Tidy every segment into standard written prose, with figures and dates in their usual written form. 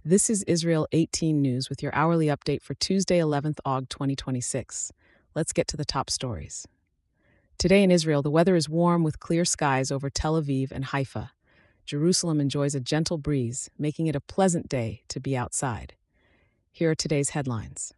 This is Israel 18 News with your hourly update for Tuesday, 11th August 2026. Let's get to the top stories. Today in Israel, the weather is warm with clear skies over Tel Aviv and Haifa. Jerusalem enjoys a gentle breeze, making it a pleasant day to be outside. Here are today's headlines.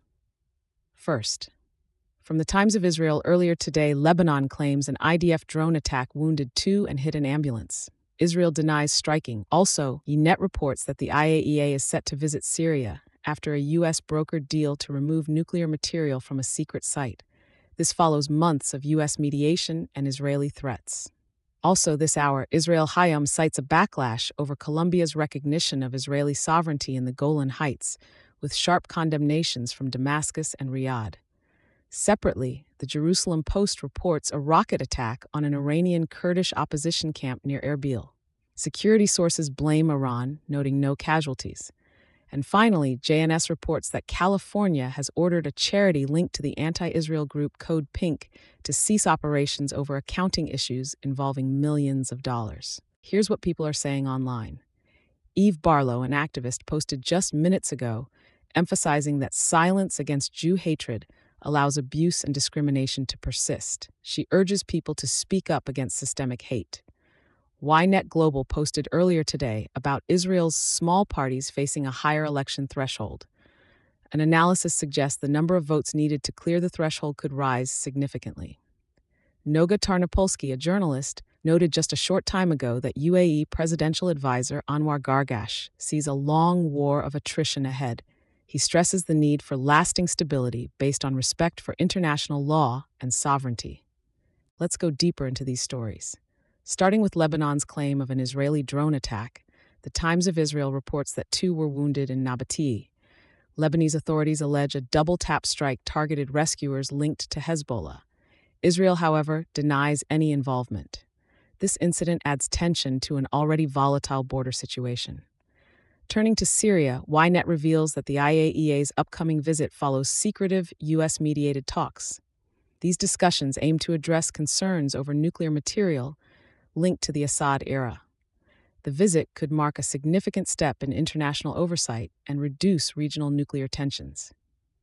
First, from the Times of Israel earlier today, Lebanon claims an IDF drone attack wounded 2 and hit an ambulance. Israel denies striking. Also, Ynet reports that the IAEA is set to visit Syria after a U.S. brokered deal to remove nuclear material from a secret site. This follows months of U.S. mediation and Israeli threats. Also this hour, Israel Hayom cites a backlash over Colombia's recognition of Israeli sovereignty in the Golan Heights, with sharp condemnations from Damascus and Riyadh. Separately, the Jerusalem Post reports a rocket attack on an Iranian Kurdish opposition camp near Erbil. Security sources blame Iran, noting no casualties. And finally, JNS reports that California has ordered a charity linked to the anti-Israel group Code Pink to cease operations over accounting issues involving millions of dollars. Here's what people are saying online. Eve Barlow, an activist, posted just minutes ago, emphasizing that silence against Jew hatred allows abuse and discrimination to persist. She urges people to speak up against systemic hate. Ynet Global posted earlier today about Israel's small parties facing a higher election threshold. An analysis suggests the number of votes needed to clear the threshold could rise significantly. Noga Tarnopolsky, a journalist, noted just a short time ago that UAE presidential advisor Anwar Gargash sees a long war of attrition ahead. He stresses the need for lasting stability based on respect for international law and sovereignty. Let's go deeper into these stories. Starting with Lebanon's claim of an Israeli drone attack, the Times of Israel reports that 2 were wounded in Nabatea. Lebanese authorities allege a double-tap strike targeted rescuers linked to Hezbollah. Israel, however, denies any involvement. This incident adds tension to an already volatile border situation. Turning to Syria, Ynet reveals that the IAEA's upcoming visit follows secretive U.S.-mediated talks. These discussions aim to address concerns over nuclear material linked to the Assad era. The visit could mark a significant step in international oversight and reduce regional nuclear tensions.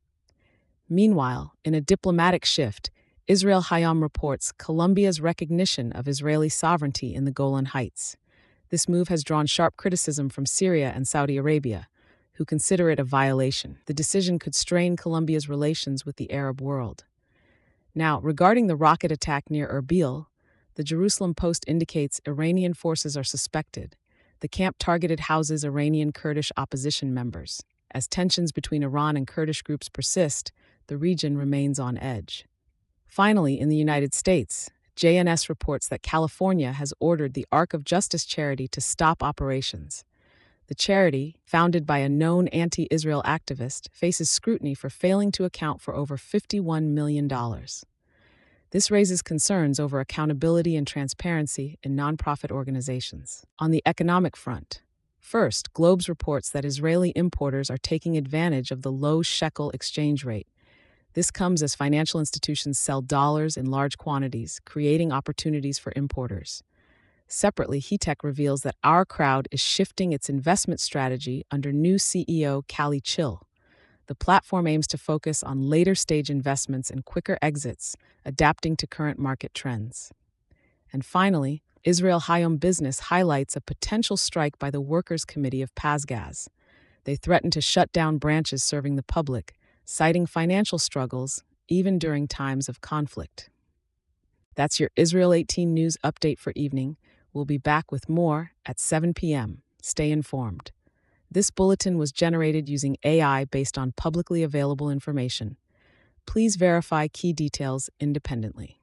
Meanwhile, in a diplomatic shift, Israel Hayom reports Colombia's recognition of Israeli sovereignty in the Golan Heights. This move has drawn sharp criticism from Syria and Saudi Arabia, who consider it a violation. The decision could strain Colombia's relations with the Arab world. Now, regarding the rocket attack near Erbil, the Jerusalem Post indicates Iranian forces are suspected. The camp targeted houses Iranian Kurdish opposition members. As tensions between Iran and Kurdish groups persist, the region remains on edge. Finally, in the United States, JNS reports that California has ordered the Arc of Justice charity to stop operations. The charity, founded by a known anti-Israel activist, faces scrutiny for failing to account for over $51 million. This raises concerns over accountability and transparency in nonprofit organizations. On the economic front, first, Globes reports that Israeli importers are taking advantage of the low shekel exchange rate. This comes as financial institutions sell dollars in large quantities, creating opportunities for importers. Separately, HeTech reveals that Our Crowd is shifting its investment strategy under new CEO Callie Chill. The platform aims to focus on later-stage investments and quicker exits, adapting to current market trends. And finally, Israel Hayom Business highlights a potential strike by the Workers' Committee of PASGAS. They threaten to shut down branches serving the public, citing financial struggles even during times of conflict. That's your Israel 18 News update for evening. We'll be back with more at 7 p.m. Stay informed. This bulletin was generated using AI based on publicly available information. Please verify key details independently.